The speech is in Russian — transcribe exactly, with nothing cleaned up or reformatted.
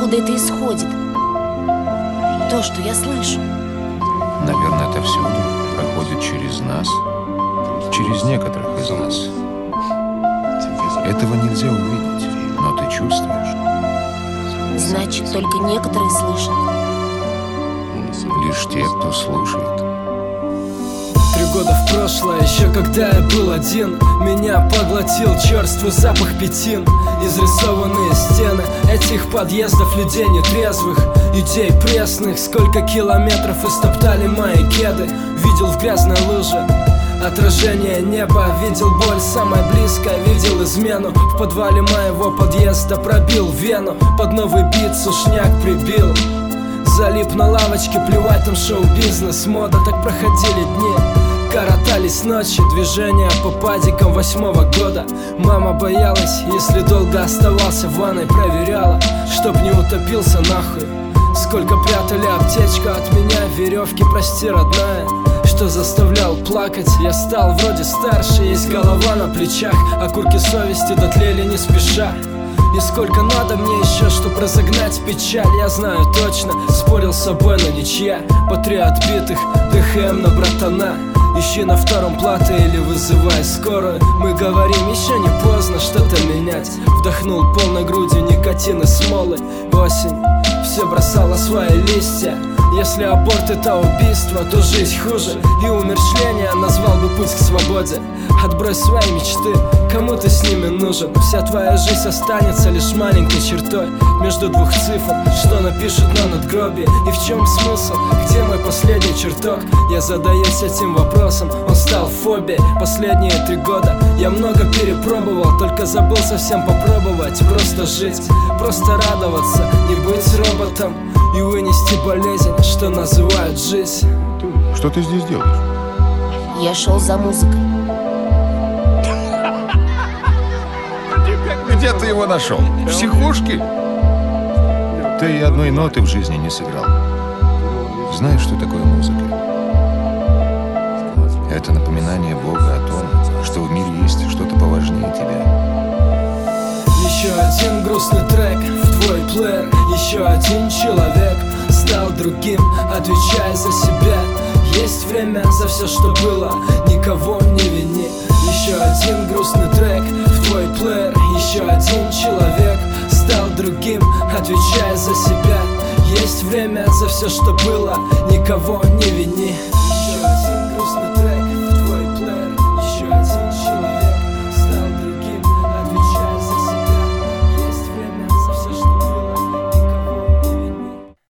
Откуда это исходит? То, что я слышу. Наверное, это всюду проходит через нас, через некоторых из нас. Этого нельзя увидеть, но ты чувствуешь. Значит, только некоторые слышат. Лишь те, кто слушает. Три года в прошлое, еще когда я был один, меня поглотил черствый запах пятин. Изрисованные стены этих подъездов, людей нетрезвых, идей пресных. Сколько километров истоптали мои кеды. Видел в грязной луже отражение неба, видел боль самая близкая, видел измену. В подвале моего подъезда пробил вену, под новый бит сушняк прибил. Залип на лавочке, плевать там шоу-бизнес, мода. Так проходили дни, коротались ночи, движения по падикам восьмого года. Мама боялась, если долго оставался в ванной, проверяла, чтоб не утопился нахуй. Сколько прятали аптечка от меня, веревки, прости, родная, что заставлял плакать. Я стал вроде старше, есть голова на плечах, окурки совести дотлели не спеша. И сколько надо мне еще, чтоб разогнать печаль, я знаю точно, спорил с собой, но ничья. По три отбитых, ДХМ на братана. Ищи на втором платы или вызывай скорую. Мы говорим, еще не поздно что-то менять. Вдохнул полной грудью никотин и смолы. Осень все бросала свои листья. Если аборт это убийство, то жизнь хуже. И умерщвление назвал бы путь к свободе. Отбрось свои мечты, кому ты с ними нужен? Вся твоя жизнь останется лишь маленькой чертой между двух цифр, что напишут на надгробии. И в чем смысл? Где мой последний чертог? Я задаюсь этим вопросом, он стал фобией. Последние три года я много перепробовал, только забыл совсем попробовать. Просто жить, просто радоваться, не быть роботом и вынести болезнь, что называют жизнь. Что ты здесь делаешь? Я шел за музыкой. Где ты его нашел? В психушке? Ты и одной ноты в жизни не сыграл. Знаешь, что такое музыка? Это напоминание Бога о том, что в мире есть что-то поважнее тебя. Еще один грустный трек в твой плеер. Еще один человек стал другим, отвечая за себя. Есть время за все, что было, никого не вини. Еще один грустный трек в твой плеер. Еще один человек стал другим, отвечая за себя. Есть время за все, что было, никого не вини.